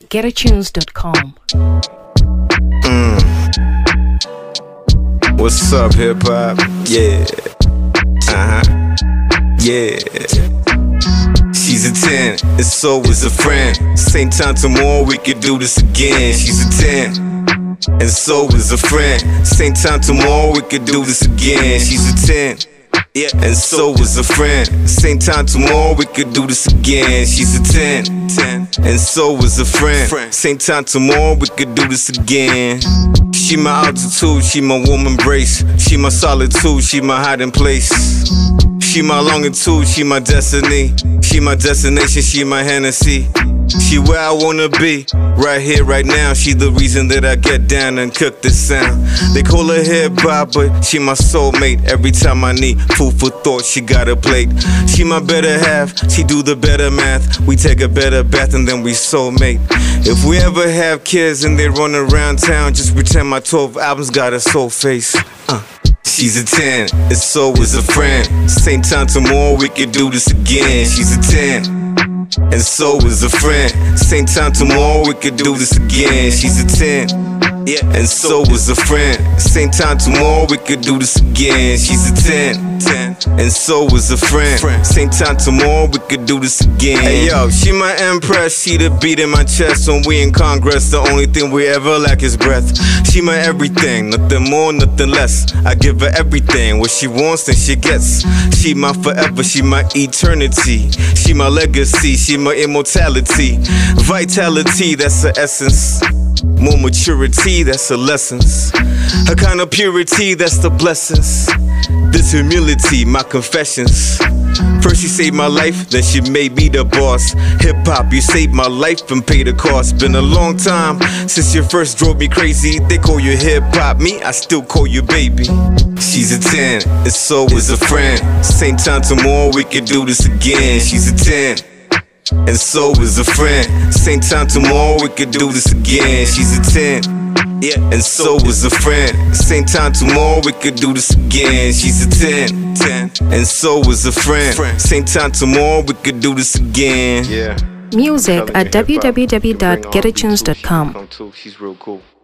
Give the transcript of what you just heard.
GetAtunes.com. What's up, hip hop? Yeah. Yeah. She's a 10, and so is a friend. Same time tomorrow, we could do this again. She's a 10, and so is a friend. Same time tomorrow, we could do this again. She's a 10. Yeah, and so is a friend. Same time tomorrow, we could do this again. She's a 10, and so is a friend. Same time tomorrow, we could do this again. She my altitude, she my warm embrace. She my solitude, she my hiding place. She my longitude, she my destiny. She my destination, she my Hennessy. She where I wanna be, right here, right now. She the reason that I get down and cook this sound. They call her hip-hop, but she my soulmate. Every time I need food for thought, she got a plate. She my better half, she do the better math. We take a better bath and then we soulmate. If we ever have kids and they run around town, just pretend my 12 albums got a soul face. She's a 10, and so is a friend. Same time tomorrow, we could do this again. She's a 10, and so is a friend. Same time tomorrow, we could do this again. She's a 10, yeah, and so is a friend. Same time tomorrow, we could do this again. She's a 10, and so is a friend. Same time tomorrow, we could do this again. Hey yo, she my empress, she the beat in my chest. When we in Congress, the only thing we ever lack is breath. She my everything, nothing more, nothing less. I give her everything, what she wants, then she gets. She my forever, she my eternity. She my legacy, she my immortality. Vitality, that's her essence. More maturity, that's her lessons. Her kind of purity, that's the blessings. This humility, my confessions. First she saved my life, then she made me the boss. Hip-hop, you saved my life and paid the cost. Been a long time since you first drove me crazy. They call you hip-hop, me, I still call you baby. She's a 10, and so is a friend. Same time tomorrow, we could do this again. She's a 10, and so is a friend. Same time tomorrow, we could do this again. She's a 10, yeah, and so is a friend. Same time tomorrow, we could do this again. She's a 10, and so is a friend. Same time tomorrow, we could do this again. Yeah. Music at www.getatunes.com. She's real cool.